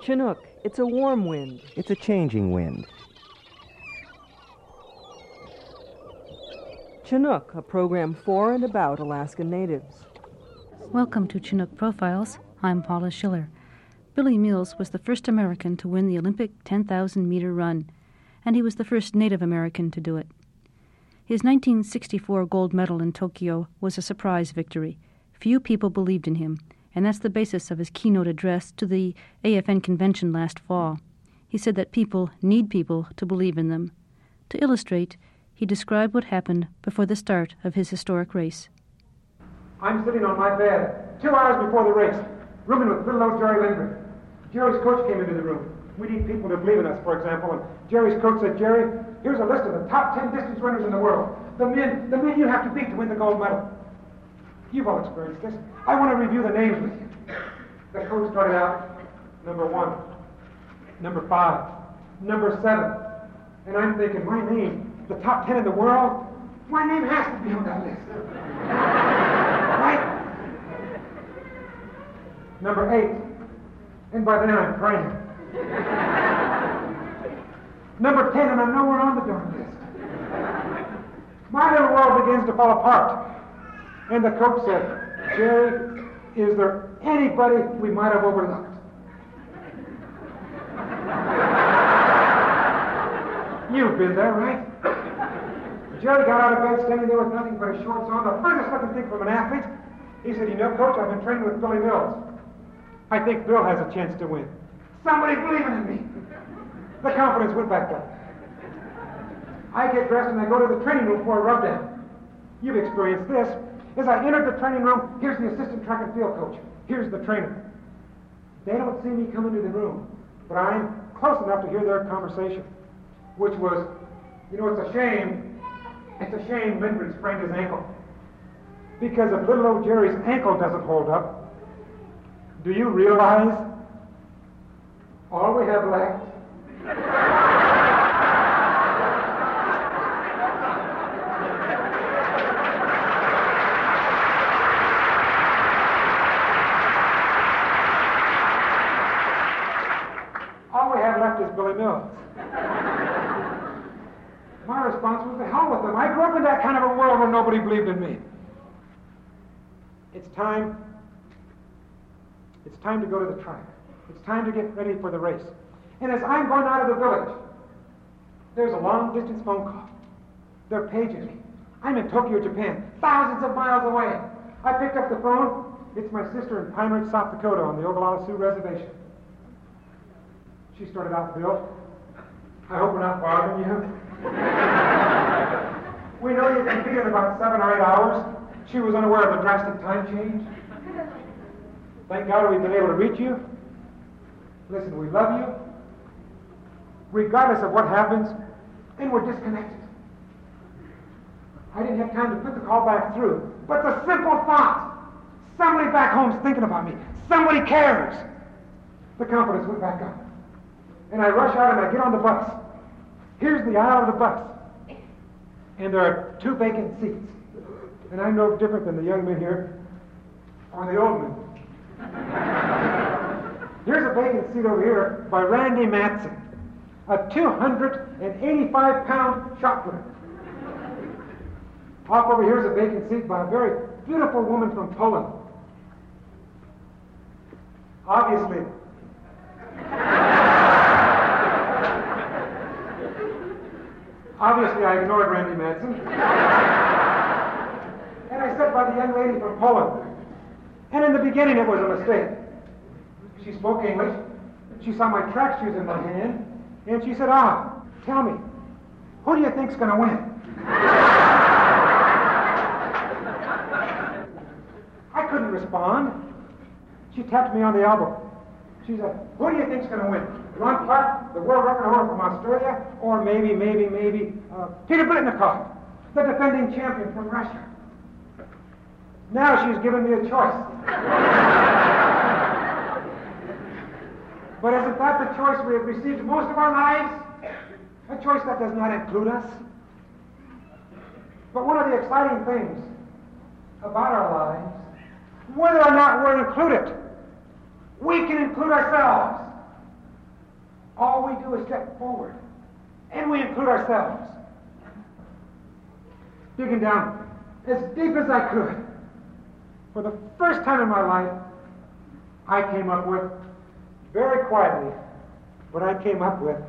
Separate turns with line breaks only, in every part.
Chinook, it's a warm wind.
It's a changing wind.
Chinook, a program for and about Alaska Natives.
Welcome to Chinook Profiles. I'm Paula Schiller. Billy Mills was the first American to win the Olympic 10,000-meter run, and he was the first Native American to do it. His 1964 gold medal in Tokyo was a surprise victory. Few people believed in him, and that's the basis of his keynote address to the AFN convention last fall. He said that people need people to believe in them. To illustrate, he described what happened before the start of his historic race.
I'm sitting on my bed 2 hours before the race, rooming with little old Jerry Lindgren. Jerry's coach came into the room. We need people to believe in us, for example. And Jerry's coach said, Jerry, here's a list of the top 10 distance runners in the world. The men you have to beat to win the gold medal. You've all experienced this. I want to review the names with you. The coach started out, number 1, number 5, number 7. And I'm thinking, my name, the top 10 in the world, my name has to be on that list. Right? Number 8. And by then I'm praying. Number 10, and I'm nowhere on the darn list. My little world begins to fall apart. And the coach said, Jerry, is there anybody we might have overlooked? You've been there, right? Jerry got out of bed standing there with nothing but his shorts on, the furthest looking thing from an athlete. He said, you know, Coach, I've been training with Billy Mills. I think Bill has a chance to win. Somebody believing in me. The confidence went back up. I get dressed and I go to the training room for a rub down. You've experienced this. As I entered the training room, here's the assistant track and field coach. Here's the trainer. They don't see me come into the room, but I'm close enough to hear their conversation, which was, you know, it's a shame Lindgren sprained his ankle. Because if little old Jerry's ankle doesn't hold up, do you realize all we have left? All we have left is Billy Mills. My response was, to hell with them. I grew up in that kind of a world where nobody believed in me. It's time to go to the track. It's time to get ready for the race. And as I'm going out of the village, there's a long-distance phone call. They're paging me. I'm in Tokyo, Japan, thousands of miles away. I picked up the phone. It's my sister in Pine Ridge, South Dakota, on the Oglala Sioux Reservation. She started out, Bill, I hope we're not bothering you. We know you can be in about 7 or 8 hours. She was unaware of the drastic time change. Thank God we've been able to reach you. Listen, we love you, regardless of what happens, and we're disconnected. I didn't have time to put the call back through, but the simple thought, somebody back home's thinking about me. Somebody cares. The confidence went back up. And I rush out and I get on the bus. Here's the aisle of the bus. And there are 2 vacant seats. And I'm no different than the young men here or the old men. Here's a vacant seat over here by Randy Matson, a 285-pound shot putter. Off over here is a vacant seat by a very beautiful woman from Poland. Obviously, I ignored Randy Matson. And I sat by the young lady from Poland. And in the beginning, it was a mistake. She spoke English. She saw my track shoes in my hand. And she said, tell me, who do you think's going to win? I couldn't respond. She tapped me on the elbow. She said, who do you think's going to win? Ron Clark, the world record holder from Australia, or maybe Peter Blitnikov, the defending champion from Russia. Now she's given me a choice. But isn't that the choice we have received most of our lives? A choice that does not include us? But one of the exciting things about our lives, whether or not we're included, we can include ourselves. all we do is step forward, and we include ourselves. Digging down as deep as I could, for the first time in my life, I came up with, very quietly, but I came up with,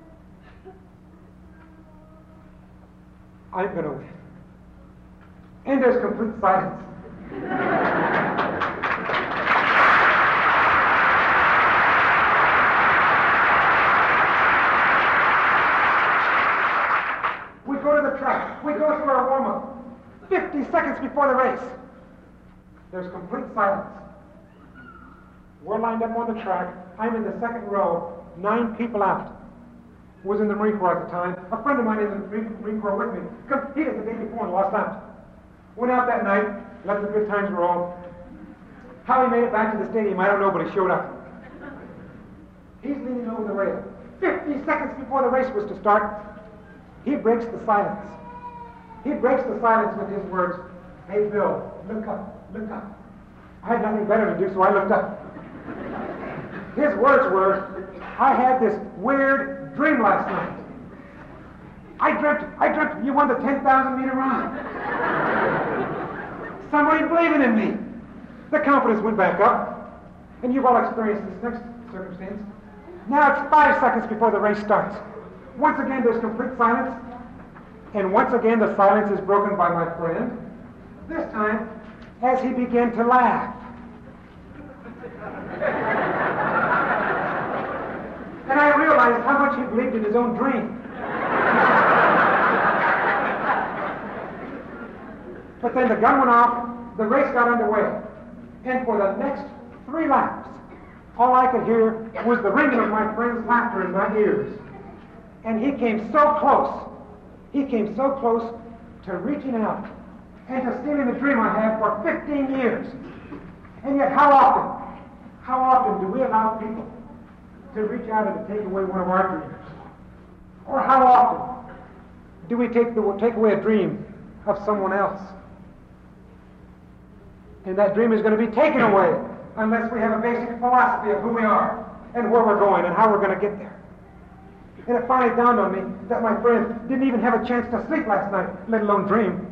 I'm going to win. And there's complete silence. We go to the track. We go through our warm-up. 50 seconds before the race. There's complete silence. We're lined up on the track. I'm in the second row, 9 people out. Was in the Marine Corps at the time. A friend of mine is in the Marine Corps with me. Competed the day before and lost out. Went out that night, let the good times roll. How he made it back to the stadium, I don't know, but he showed up. He's leaning over the rail. 50 seconds before the race was to start, he breaks the silence. He breaks the silence with his words, "Hey, Bill, look up, look up." I had nothing better to do, so I looked up. His words were, "I had this weird dream last night. I dreamt you won the 10,000-meter run. Somebody believing in me." The confidence went back up, and you've all experienced this next circumstance. Now it's 5 seconds before the race starts. Once again, there's complete silence, and once again the silence is broken by my friend, this time as he began to laugh. And I realized how much he believed in his own dream. But then the gun went off, the race got underway, and for the next 3 laps, all I could hear was the ringing of my friend's laughter in my ears. And he came so close to reaching out and to stealing the dream I had for 15 years. And yet how often do we allow people to reach out and to take away one of our dreams? Or how often do we take away a dream of someone else? And that dream is going to be taken away unless we have a basic philosophy of who we are and where we're going and how we're going to get there. And it finally dawned on me that my friend didn't even have a chance to sleep last night, let alone dream.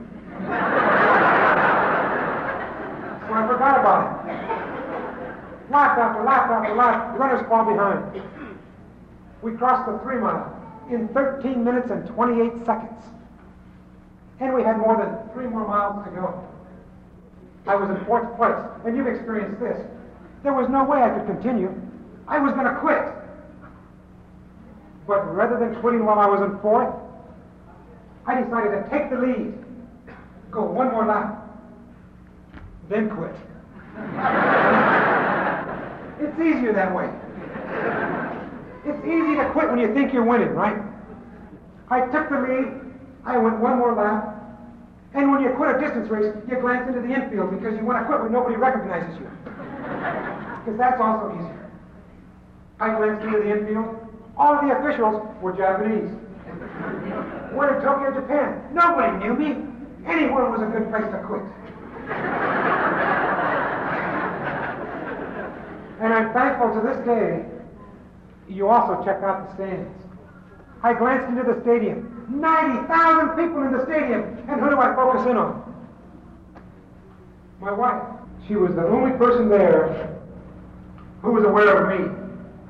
So I forgot about it. Lap after lap after lap, runners fall behind. We crossed the 3 mile in 13 minutes and 28 seconds. And we had more than 3 more miles to go. I was in 4th place, and you've experienced this. There was no way I could continue. I was going to quit. But rather than quitting while I was in 4th, I decided to take the lead, go 1 more lap, then quit. It's easier that way. It's easy to quit when you think you're winning, right? I took the lead, I went 1 more lap, and when you quit a distance race, you glance into the infield because you want to quit when nobody recognizes you. Because that's also easier. I glanced into the infield. All of the officials were Japanese. We're in Tokyo, Japan. Nobody knew me. Anywhere was a good place to quit. And I'm thankful to this day you also check out the stands. I glanced into the stadium. 90,000 people in the stadium. And who do I focus in on? My wife. She was the only person there who was aware of me.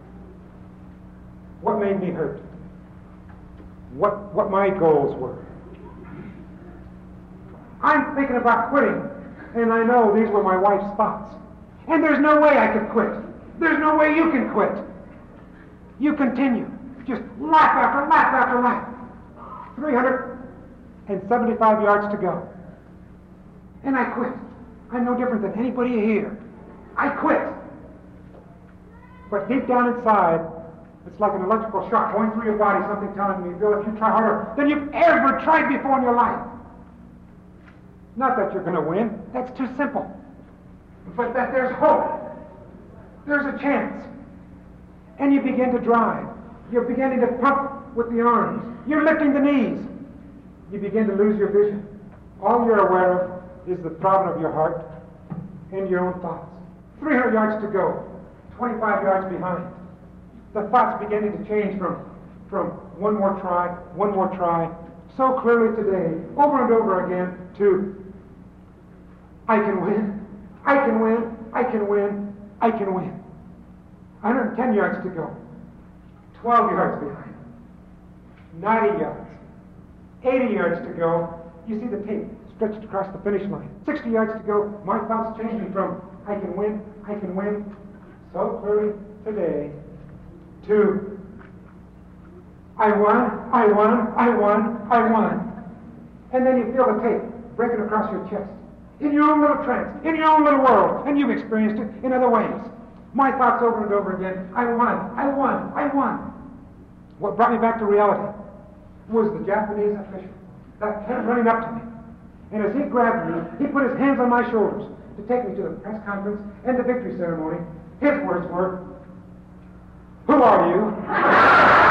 What made me hurt? What my goals were. I'm thinking about quitting, and I know these were my wife's thoughts. And there's no way I could quit. There's no way you can quit. You continue. Just lap after lap after lap. 375 yards to go. And I quit. I'm no different than anybody here. I quit. But deep down inside, it's like an electrical shock going through your body, something telling me, Bill, if you try harder than you've ever tried before in your life. Not that you're going to win. That's too simple. But that there's hope. There's a chance. And you begin to drive. You're beginning to pump with the arms. You're lifting the knees. You begin to lose your vision. All you're aware of is the throbbing of your heart and your own thoughts. 300 yards to go. 25 yards behind. the thoughts beginning to change from one more try, so clearly today, over and over again, to I can win, I can win, I can win, I can win. 110 yards to go, 12 yards behind, 90 yards, 80 yards to go. You see the tape stretched across the finish line. 60 yards to go, my thoughts changing from I can win, so clearly today, to I won, I won, I won, I won. And then you feel the tape breaking across your chest, in your own little trance, in your own little world, and you've experienced it in other ways. My thoughts over and over again, I won, I won, I won. What brought me back to reality was the Japanese official that came running up to me. And as he grabbed me, he put his hands on my shoulders to take me to the press conference and the victory ceremony. His words were, "Who are you?"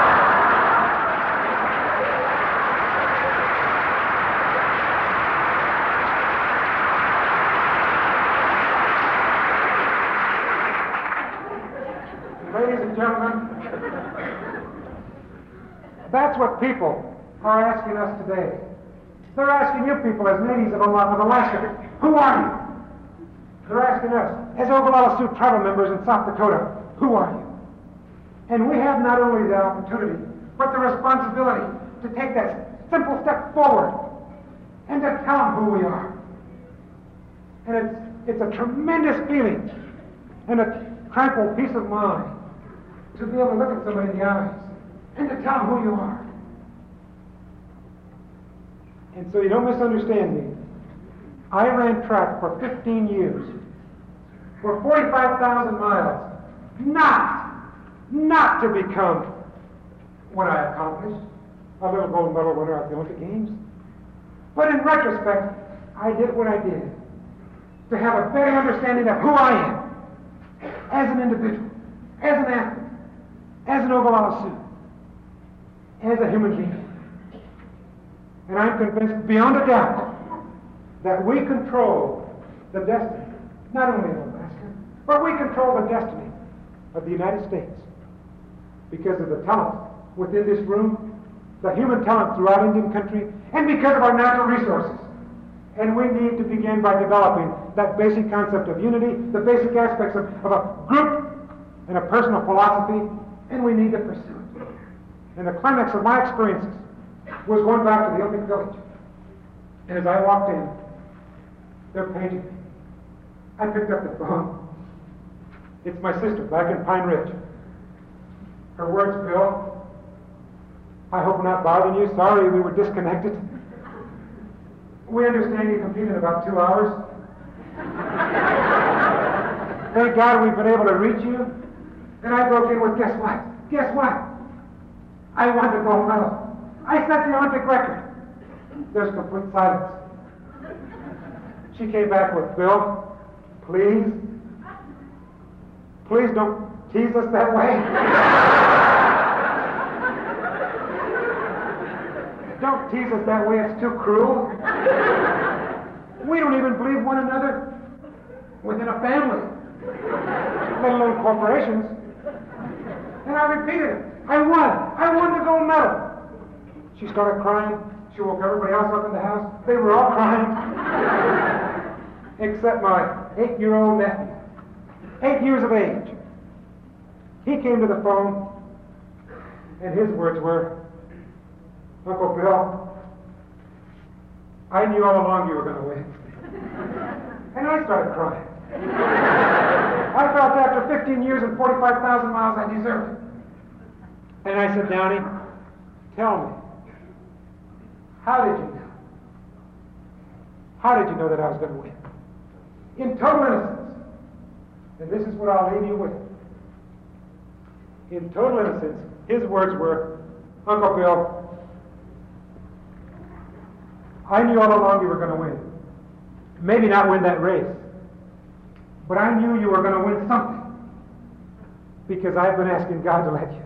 Ladies and gentlemen, that's what people are asking us today. They're asking you people as natives of Alaska, who are you? They're asking us, as Oglala Sioux tribal members in South Dakota, who are you? And we have not only the opportunity, but the responsibility to take that simple step forward and to tell them who we are. And it's a tremendous feeling and a tranquil peace of mind to be able to look at somebody in the eyes and to tell them who you are. And so you don't misunderstand me. I ran track for 15 years, for 45,000 miles, not to become what I accomplished, a little gold medal winner at the Olympic Games. But in retrospect, I did what I did to have a better understanding of who I am as an individual, as an athlete, as an Oglala Sioux, as a human being. And I'm convinced beyond a doubt that we control the destiny, not only of Alaska, but we control the destiny of the United States because of the talent within this room, the human talent throughout Indian country, and because of our natural resources. And we need to begin by developing that basic concept of unity, the basic aspects of a group and a personal philosophy, and we need to pursue it. And the climax of my experiences was going back to the Olympic Village. And as I walked in, they're paging me. I picked up the phone. It's my sister back in Pine Ridge. Her words, "Bill, I hope I'm not bothering you. Sorry we were disconnected. We understand you competed in about 2 hours. Thank God we've been able to reach you." And I broke in with, guess what? Guess what? I won the gold medal. I set the Olympic record. There's complete silence. She came back with, "Bill, please don't tease us that way. Don't tease us that way, it's too cruel. We don't even believe one another within a family, let alone corporations." And I repeated it. I won the gold medal. She started crying. She woke everybody else up in the house. They were all crying. Except my 8-year-old nephew, 8 years of age. He came to the phone, and his words were, "Uncle Bill, I knew all along you were going to win." And I started crying. I felt after 15 years and 45,000 miles I deserved it. And I said, "Downey, tell me, how did you know? How did you know that I was going to win?" In total innocence. And this is what I'll leave you with. In total innocence, his words were, "Uncle Bill, I knew all along you were going to win. Maybe not win that race, but I knew you were going to win something because I've been asking God to let you."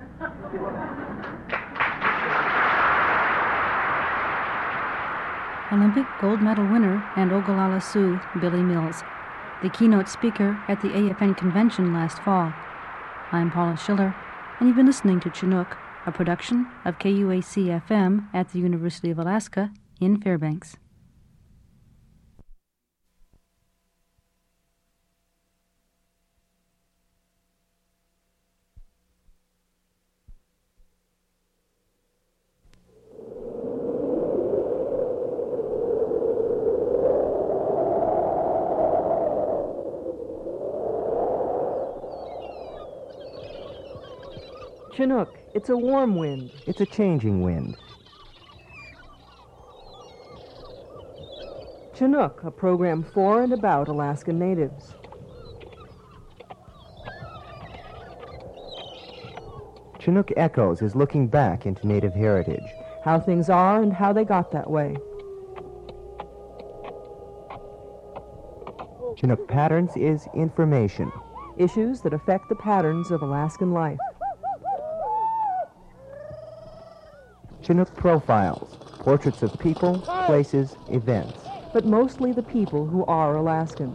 Olympic gold medal winner and Oglala Sioux Billy Mills, the keynote speaker at the AFN convention last fall. I'm Paula Schiller, and you've been listening to Chinook, a production of KUAC-FM at the University of Alaska in Fairbanks.
Chinook, it's a warm wind.
It's a changing wind.
Chinook, a program for and about Alaskan natives.
Chinook Echoes is looking back into Native heritage.
How things are and how they got that way.
Chinook Patterns is information.
Issues that affect the patterns of Alaskan life.
Chinook Profiles, portraits of people, places, events.
But mostly the people who are Alaskans.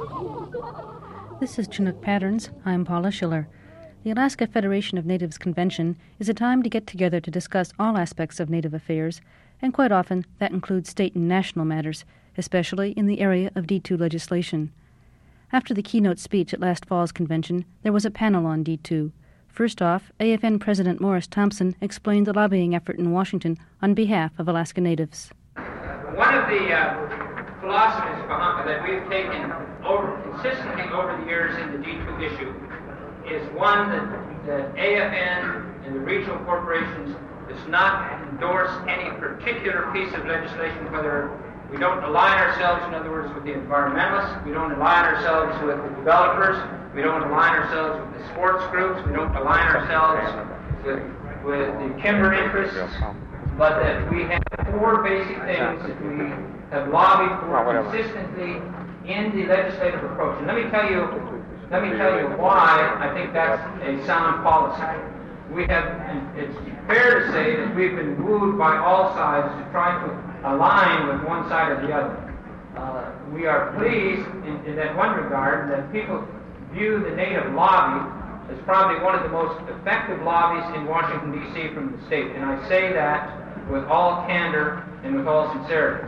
This is Chinook Patterns. I'm Paula Schiller. The Alaska Federation of Natives Convention is a time to get together to discuss all aspects of Native affairs, and quite often that includes state and national matters, especially in the area of D2 legislation. After the keynote speech at last fall's convention, there was a panel on D2. First off, AFN President Morris Thompson explained the lobbying effort in Washington on behalf of Alaska Natives.
One of the philosophies that we've taken consistently over the years in the D2 issue is one that AFN and the regional corporations does not endorse any particular piece of legislation, whether we don't align ourselves, in other words, with the environmentalists, we don't align ourselves with the developers, we don't align ourselves with the sports groups, we don't align ourselves with the timber interests, but that we have four basic things that we have lobbied for consistently in the legislative approach. And let me tell you why I think that's a sound policy. It's fair to say that we've been wooed by all sides to try to align with one side or the other. We are pleased in that one regard that people view the Native lobby as probably one of the most effective lobbies in Washington, D.C. from the state. And I say that with all candor and with all sincerity.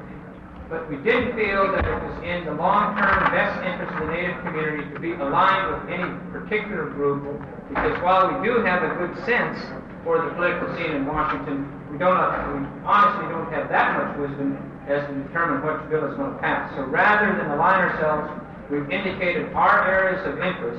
But we didn't feel that it was in the long-term best interest of the Native community to be aligned with any particular group, because while we do have a good sense for the political scene in Washington, we honestly don't have that much wisdom as to determine which bill is going to pass. So rather than align ourselves, we've indicated our areas of interest,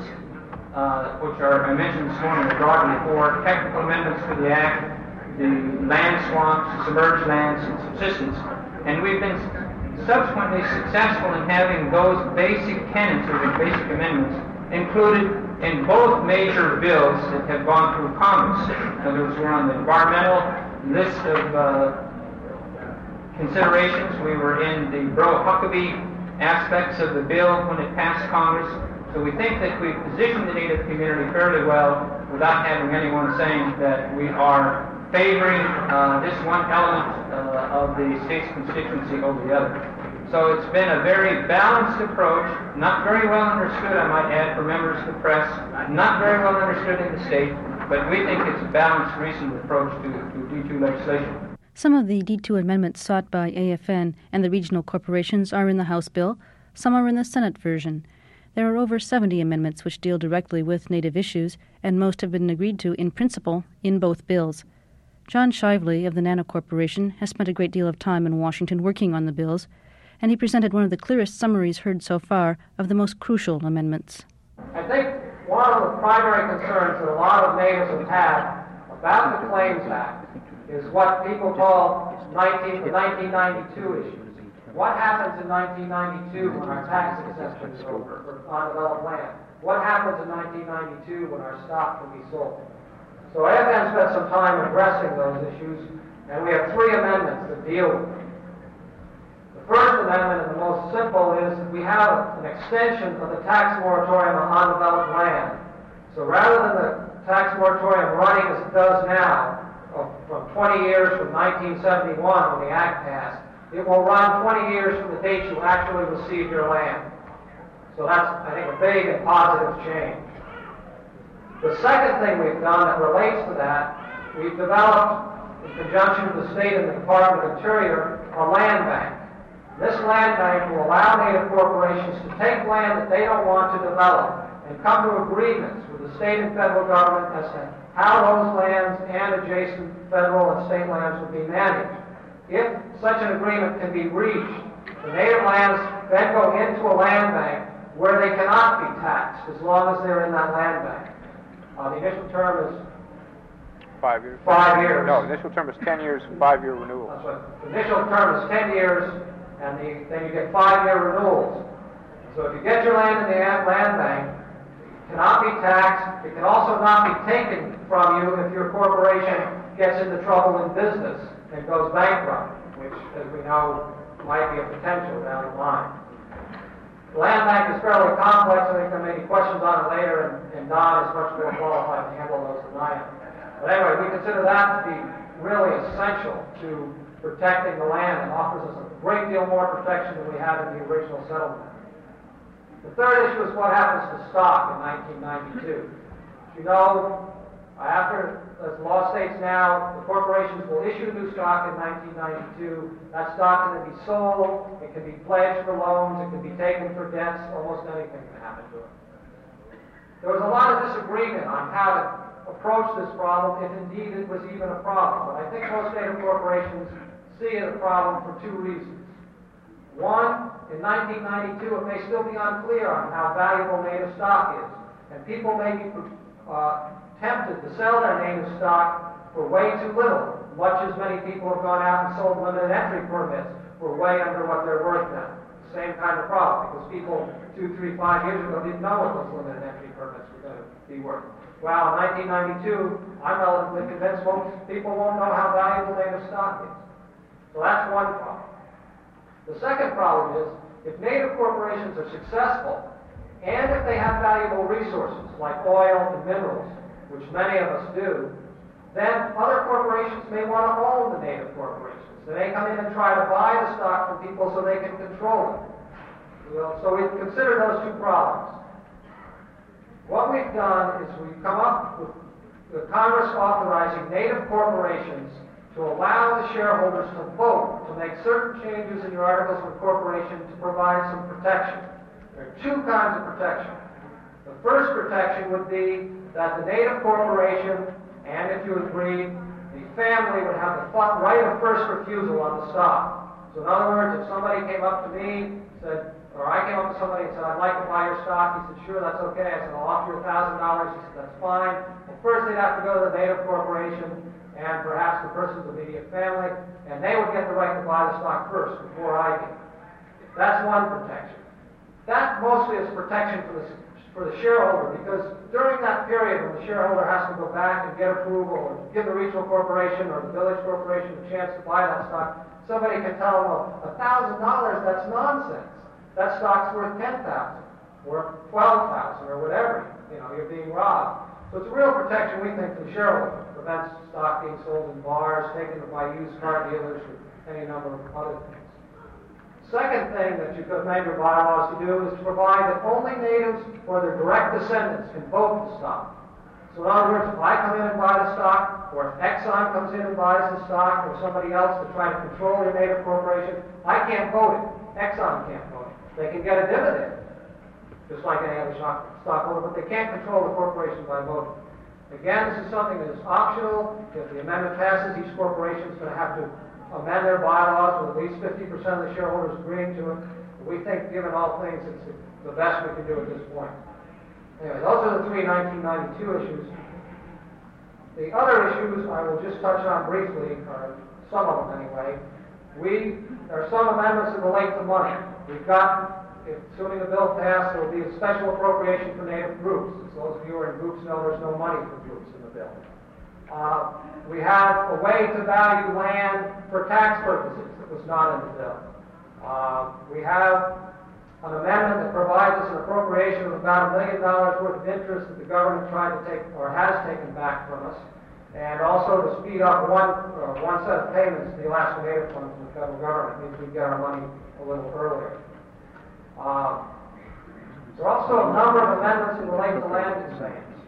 which are, I mentioned this morning, broadly for technical amendments to the Act, the land swamps, submerged lands, and subsistence. And we've been subsequently successful in having those basic tenets or the basic amendments included in both major bills that have gone through Congress. In other words, we're on the environmental list of considerations. We were in the Borough-Huckabee aspects of the bill when it passed Congress. So we think that we've positioned the Native community fairly well without having anyone saying that we are favoring this one element of the state's constituency over the other. So it's been a very balanced approach, not very well understood, I might add, for members of the press, not very well understood in the state, but we think it's a balanced, reasonable approach to D2 legislation.
Some of the D2 amendments sought by AFN and the regional corporations are in the House bill, some are in the Senate version. There are over 70 amendments which deal directly with Native issues, and most have been agreed to in principle in both bills. John Shively of the Nano Corporation has spent a great deal of time in Washington working on the bills, and he presented one of the clearest summaries heard so far of the most crucial amendments.
I think one of the primary concerns that a lot of natives have had about the Claims Act is what people call the 1992 issues. What happens in 1992 when our tax exemption is over for undeveloped land? What happens in 1992 when our stock can be sold? So AFN spent some time addressing those issues, and we have three amendments that deal with them. The first amendment, and the most simple, is that we have an extension of the tax moratorium on undeveloped land. So rather than the tax moratorium running as it does now, from 20 years from 1971 when the Act passed, it will run 20 years from the date you actually receive your land. So that's, I think, a big and positive change. The second thing we've done that relates to that, we've developed, in conjunction with the state and the Department of Interior, a land bank. This land bank will allow Native corporations to take land that they don't want to develop and come to agreements with the state and federal government as to how those lands and adjacent federal and state lands will be managed. If such an agreement can be reached, the Native lands then go into a land bank where they cannot be taxed as long as they're in that land bank. The initial term is
5 years.
5 years.
No, initial term is 10 years, 5-year renewal.
That's right. The initial term is 10 years, and then you get 5-year renewals. So if you get your land in the land bank, it cannot be taxed. It can also not be taken from you if your corporation gets into trouble in business and goes bankrupt, which, as we know, might be a potential down the line. The land bank is fairly complex. I think there may be questions on it later, and Don is much more qualified to handle those than I am. But anyway, we consider that to be really essential to protecting the land and offers us a great deal more protection than we had in the original settlement. The third issue is what happens to stock in 1992. As you know, after, as the law states now, the corporations will issue new stock in 1992. That stock can be sold, it can be pledged for loans, it can be taken for debts, almost anything can happen to it. There was a lot of disagreement on how to approach this problem, if indeed it was even a problem. But I think most Native corporations see it a problem for two reasons. One, in 1992, it may still be unclear on how valuable Native stock is, and people may be tempted to sell their Native stock for way too little, much as many people have gone out and sold limited entry permits for way under what they're worth now. Same kind of problem, because people 2, 3, 5 years ago didn't know what those limited entry permits were going to be worth. Well, in 1992, I'm relatively convinced most people won't know how valuable Native stock is. So that's one problem. The second problem is, if Native corporations are successful, and if they have valuable resources like oil and minerals, which many of us do, then other corporations may want to own the Native corporations. They may come in and try to buy the stock from people so they can control it. So we consider those two problems. What we've done is we've come up with the Congress authorizing Native corporations to allow the shareholders to vote to make certain changes in your articles of incorporation to provide some protection. There are two kinds of protection. The first protection would be that the Native corporation, and if you agree, the family would have the right of first refusal on the stock. So in other words, if somebody came up to me, said, or I came up to somebody and said, I'd like to buy your stock, he said, sure, that's okay. I said, I'll offer you $1,000. He said, that's fine. Well, first they'd have to go to the Native corporation and perhaps the person's immediate family, and they would get the right to buy the stock first before I did. That's one protection. That mostly is protection for the shareholder, because during that period when the shareholder has to go back and get approval or give the regional corporation or the village corporation a chance to buy that stock, somebody can tell them, well, $1,000, that's nonsense. That stock's worth $10,000 or $12,000 or whatever. You know, you're being robbed. So it's a real protection, we think, to the shareholder. It prevents stock being sold in bars, taken by used car dealers, or any number of other things. Second thing that you could amend your bylaws to do is to provide that only natives or their direct descendants can vote the stock. So in other words, if I come in and buy the stock, or if Exxon comes in and buys the stock, or somebody else to try to control your native corporation, I can't vote it. Exxon can't vote it. They can get a dividend, just like any other stockholder, but they can't control the corporation by voting. Again, this is something that is optional. If the amendment passes, each corporation is going to have to amend their bylaws with at least 50% of the shareholders agreeing to it. We think, given all things, it's the best we can do at this point. Anyway, those are the three 1992 issues. The other issues I will just touch on briefly, or some of them anyway. There are some amendments that relate to money. We've got, assuming the bill passed, there will be a special appropriation for Native groups. As those of you who are in groups know, there's no money for groups in the bill. We have a way to value land for tax purposes that was not in the bill. We have an amendment that provides us an appropriation of about $1 million worth of interest that the government tried to take, or has taken back from us, and also to speed up one set of payments to the Alaska Native Fund from the federal government. It means we get our money a little earlier. There are also a number of amendments that relate to land conveyance.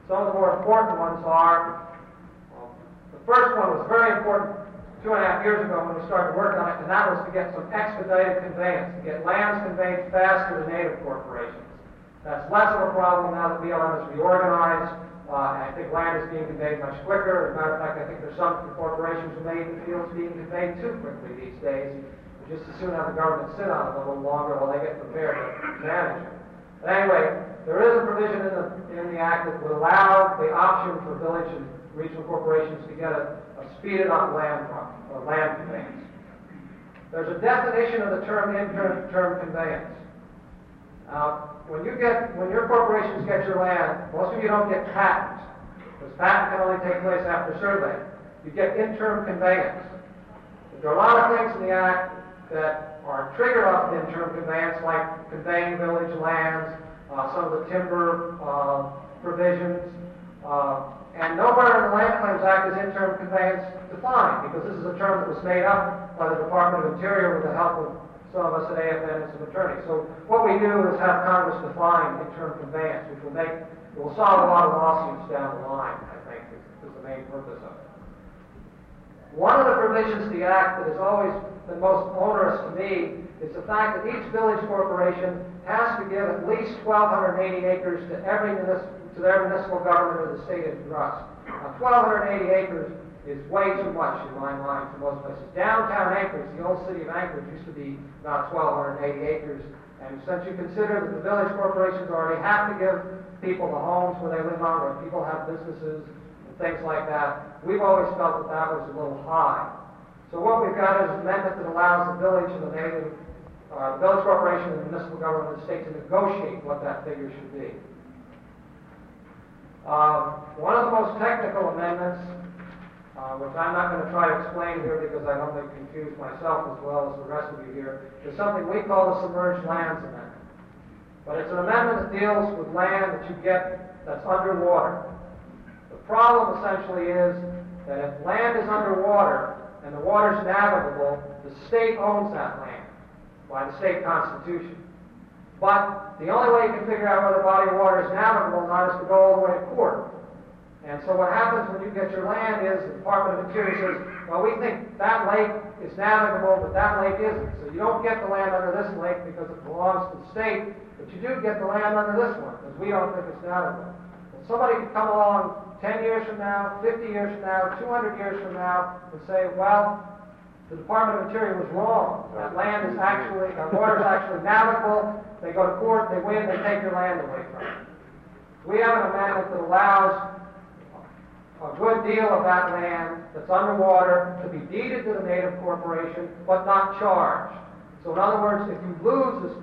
Some of the more important ones are, the first one was very important 2.5 years ago when we started working on it, and that was to get some expedited conveyance, to get lands conveyed faster to native corporations. That's less of a problem now that BLM is reorganized, and I think land is being conveyed much quicker. As a matter of fact, I think there's some corporations who may even feel it's being conveyed too quickly these days. Just as soon have the government sit on it a little longer while they get prepared to manage it. But anyway, there is a provision in the Act that would allow the option for village and regional corporations to get a speeded up land conveyance. There's a definition of the term interim conveyance. When your corporations get your land, most of you don't get patents, because patent can only take place after survey. You get interim conveyance. There are a lot of things in the Act that are triggered off of interim conveyance, like conveying village lands, some of the timber provisions, and nowhere in the Land Claims Act is interim conveyance defined, because this is a term that was made up by the Department of Interior with the help of some of us at AFN and some attorneys. So what we do is have Congress define interim conveyance, which will solve a lot of lawsuits down the line, I think, is the main purpose of it. One of the provisions of the Act that has always been most onerous to me is the fact that each village corporation has to give at least 1,280 acres to their municipal government or the state of trust. Now, 1,280 acres is way too much in my mind for most places. Downtown Anchorage, the old city of Anchorage, used to be about 1,280 acres. And since you consider that the village corporations already have to give people the homes where they live on, where people have businesses and things like that, we've always felt that that was a little high. So what we've got is an amendment that allows the village and the village corporation and the municipal government of the state to negotiate what that figure should be. One of the most technical amendments, which I'm not going to try to explain here because I don't want to confuse myself as well as the rest of you here, is something we call the Submerged Lands Amendment. But it's an amendment that deals with land that you get that's underwater. The problem essentially is that if land is underwater and the water's navigable, the state owns that land by the state constitution. But the only way you can figure out whether a body of water is navigable or not is to go all the way to court. And so what happens when you get your land is the Department of Interior says, well, we think that lake is navigable, but that lake isn't. So you don't get the land under this lake because it belongs to the state, but you do get the land under this one because we don't think it's navigable. And somebody could come along 10 years from now, 50 years from now, 200 years from now and say, well, the Department of Interior was wrong. That land is actually, that water is actually navigable. They go to court, they win, they take your land away from you. We have an amendment that allows a good deal of that land that's underwater to be deeded to the native corporation, but not charged. So in other words, if you lose this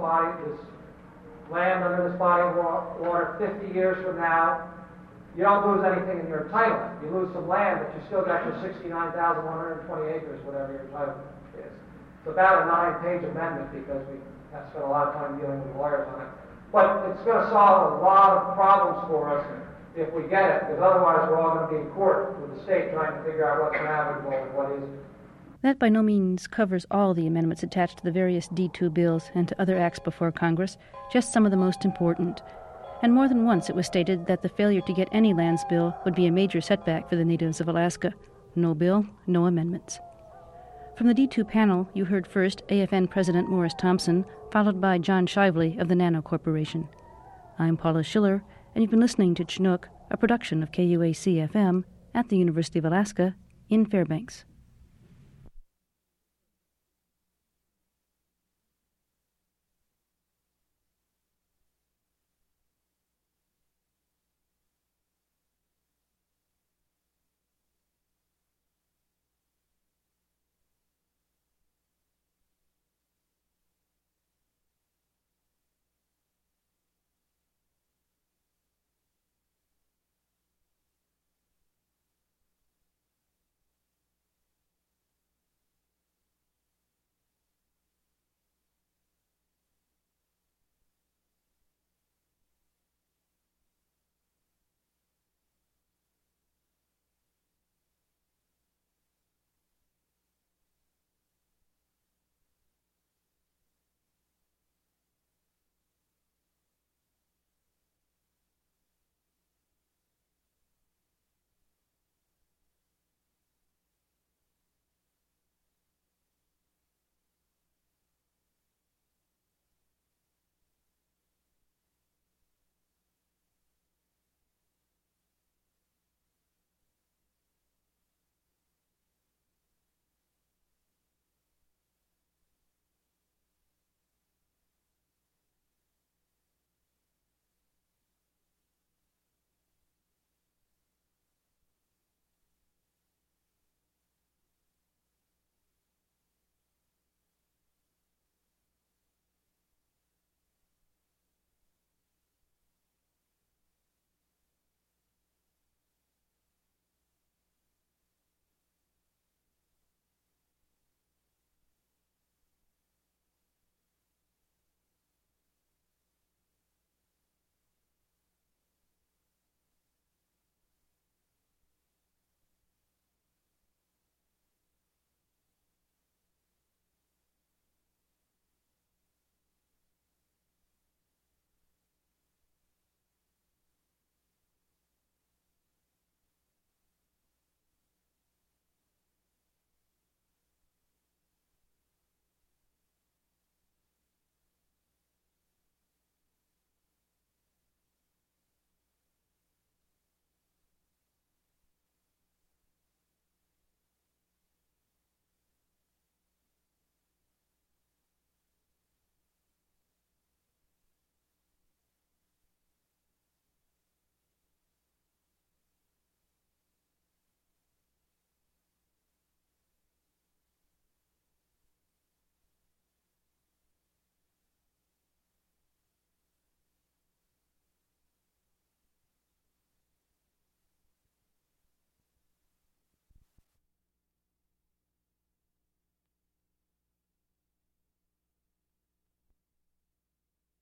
land under this body of water 50 years from now, you don't lose anything in your entitlement. You lose some land, but you still got your 69,120 acres, whatever your entitlement is. It's about a 9-page amendment because we have spent a lot of time dealing with lawyers on it. But it's going to solve a lot of problems for us if we get it, because otherwise we're all going to be in court with the state trying to figure out what's navigable and what isn't.
That by no means covers all the amendments attached to the various D2 bills and to other acts before Congress, just some of the most important. And more than once it was stated that the failure to get any lands bill would be a major setback for the natives of Alaska. No bill, no amendments. From the D2 panel, you heard first AFN President Morris Thompson, followed by John Shively of the Nano Corporation. I'm Paula Schiller, and you've been listening to Chinook, a production of KUAC-FM at the University of Alaska in Fairbanks.